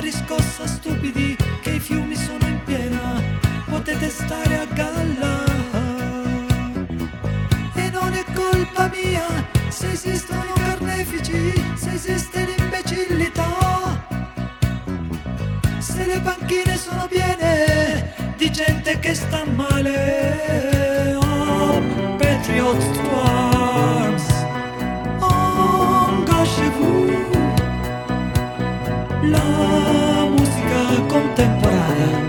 riscossa stupidi che i fiumi sono in piena, potete stare a galla. E non è colpa mia se esistono carnefici, se esiste l'imbecillità, se le panchine sono piene di gente che sta male. Oh, Patriots to arms, engagez-vous. La musica contemporanea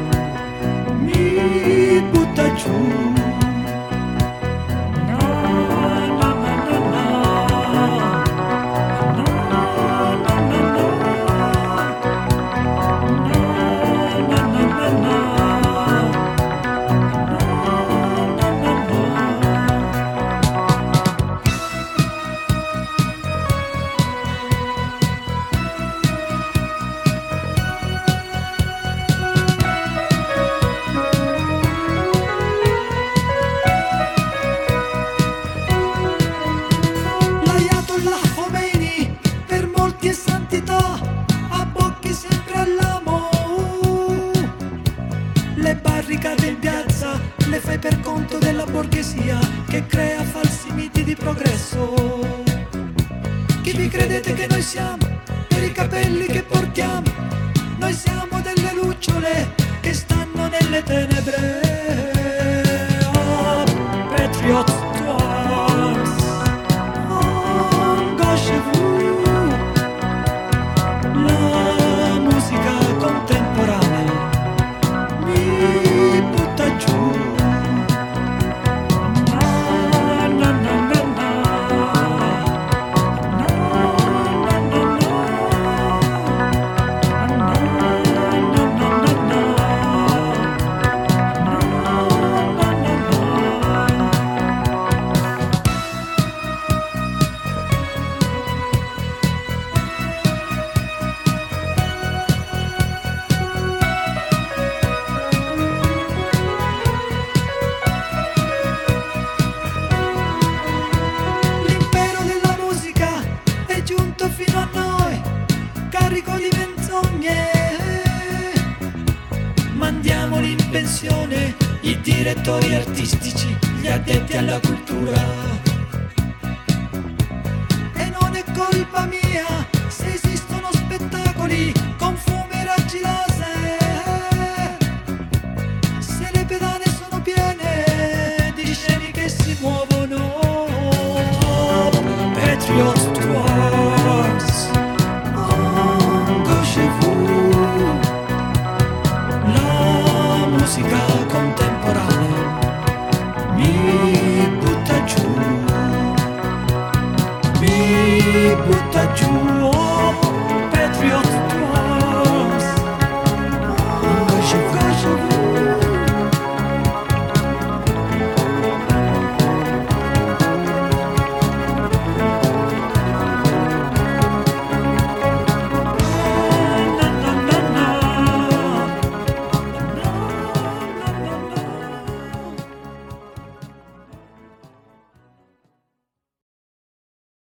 mi butta giù. Le barricate in piazza le fai per conto della borghesia che crea falsi miti di progresso. Chi vi credete che noi siamo? Per i capelli che portiamo, noi siamo delle lucciole che stanno nelle tenebre. Oh, Patriots to arms, engagez-vous. La musica contemporanea mi butta giù. Na, na, na, na, na. Na, na, na, na. Na, na, na, na, na. Na, na, na, na. Fino a noi, carico di menzogne, mandiamoli in pensione i direttori artistici, gli addetti alla cultura. E non è colpa mia